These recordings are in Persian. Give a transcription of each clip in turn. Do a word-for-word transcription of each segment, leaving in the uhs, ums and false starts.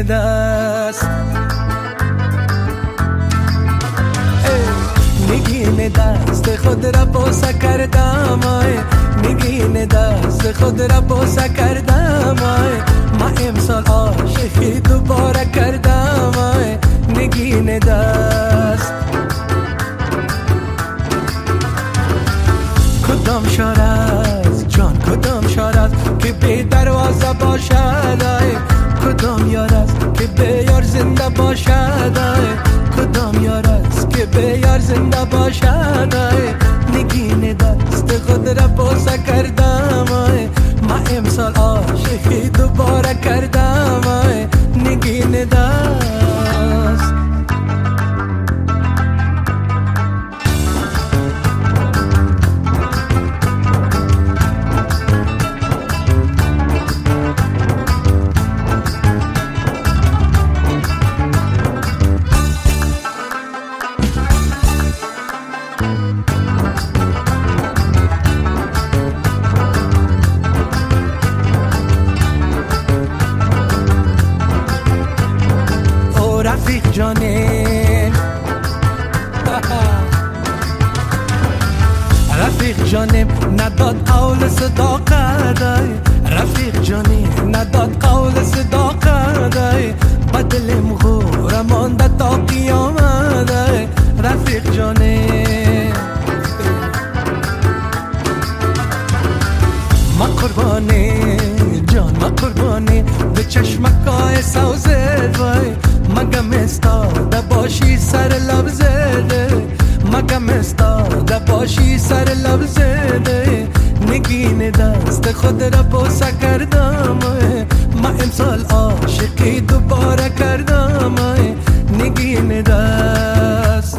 نگین دست نگین دست خود را بوسه کردم نگین دست خود را بوسه کردم ما امسال عاشقی دوباره کردم نگین دست کدام شهر است جان کدام شهر است که به دروازه باشد کدام یار است که به یار زنده باشد کدام یار است که به یار زنده باشد نگین دست خود را بوسه کردم ما امسال عاشقی دوباره کردم نگین دست رفیق جانم رفیق جانم نداد قول صداقت رفیق جانم نداد قول صداقت با دلم غوره مانده تا قیامت رفیق جانم ما قربانی جان ما قربانی به چشمکای سوزت وای مگم استاده باشی سر لب زده مگم استاده باشی سر لب زده نگین دست خود را بوسه کردم ما امسال عاشقی دوباره کردم نگین دست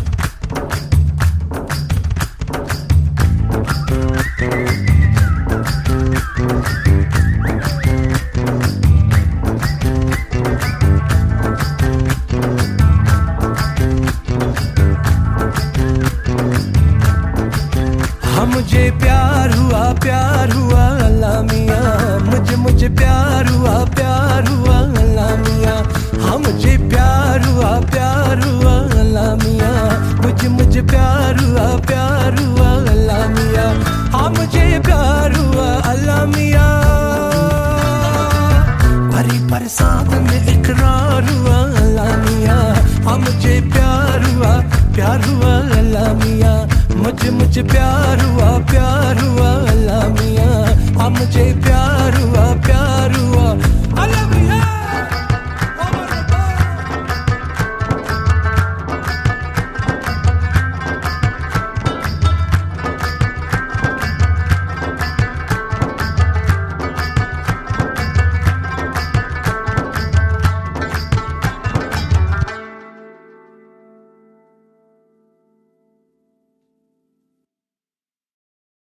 मुझे प्यार हुआ प्यार हुआ अल्लाह मियाँ मुझे मुझे प्यार हुआ प्यार हुआ अल्लाह मियाँ हाँ मुझे प्यार हुआ प्यार हुआ अल्लाह मियाँ मुझे मुझे प्यार हुआ प्यार हुआ अल्लाह मियाँ हाँ मुझे प्यार हुआ अल्लाह मियाँ भरी बरसात में इकरार हुआ अल्लाह मियाँ हाँ मुझे प्यार हुआ प्यार हुआ अल्लाह मियाँ मुझे मुझे प्यार हुआ प्यार हुआ अल्लाह मियाँ हाँ मुझे प्यार हुआ